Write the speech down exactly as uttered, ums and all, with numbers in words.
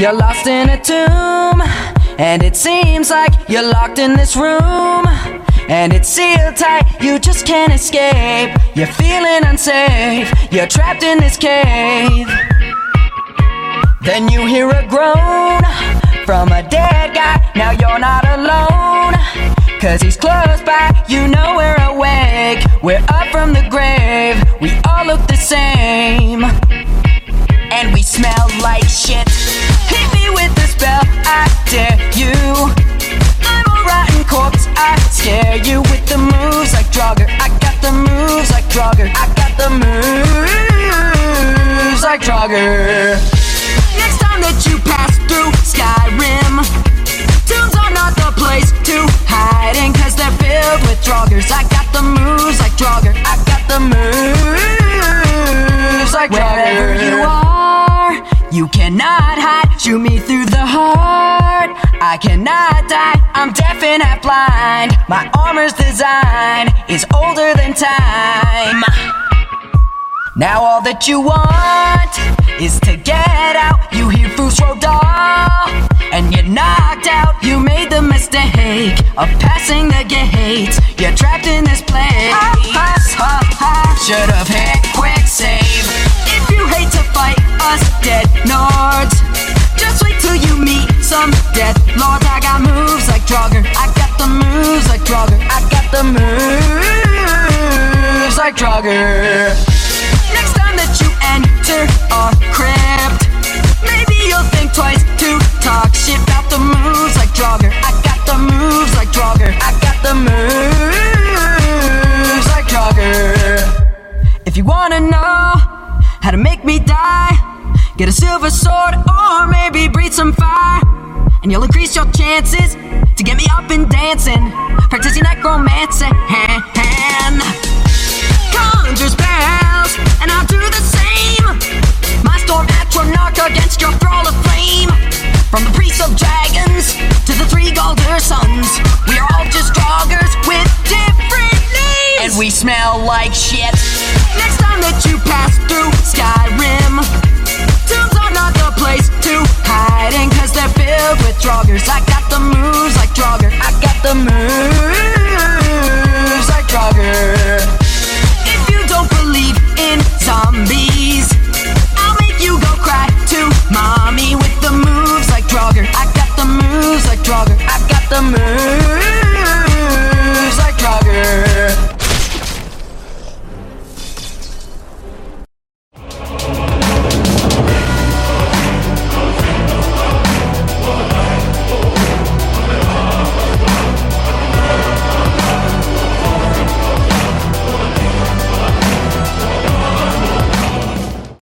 You're lost in a tomb, and it seems like you're locked in this room, and it's sealed tight, you just can't escape. You're feeling unsafe, you're trapped in this cave. Then you hear a groan from a dead guy. Now you're not alone, cause he's close by, you know we're awake. We're up from the grave, we all look the same, and we smell like shit. Hit me with the spell, I dare you. I'm a rotten corpse, I scare you with the moves like Draugr. I got the moves like Draugr. I got the moves like Draugr. Next time that you pass through Skyrim, tombs are not the place to hide in, cause they're filled with Draugrs. I got the moves like Draugr. I got the moves like Draugr. Wherever you are, you cannot hide. Shoot me through the heart, I cannot die. I'm deaf and half blind. My armor's design is older than time. Now all that you want is to get out. You hear Fus Ro Dah, and you're knocked out. You made the mistake of passing the gates. You're trapped in this place. Should've hit quick save. If you hate to fight us dead Nords, just wait till you meet some death lords. I got moves like Draugr. I got the moves like Draugr. I got the moves like Draugr. Next time that you enter our crypt, maybe you'll think twice to talk shit about the moves like Draugr. I got the moves like Draugr. I got the moves like Draugr. If you wanna know how to make me die, get a silver sword or maybe breathe some fire, and you'll increase your chances to get me up and dancing. Practice your necromancy and conjure spells, and I'll do the same. My storm Atronach against your thrall of flame. From the priests of dragons to the three Galder sons, we are all just Draugrs with different names, and we smell like shit. Next time that you pass through Skyrim, tombs are not the place to hide in, cause they're filled with Draugrs. I got the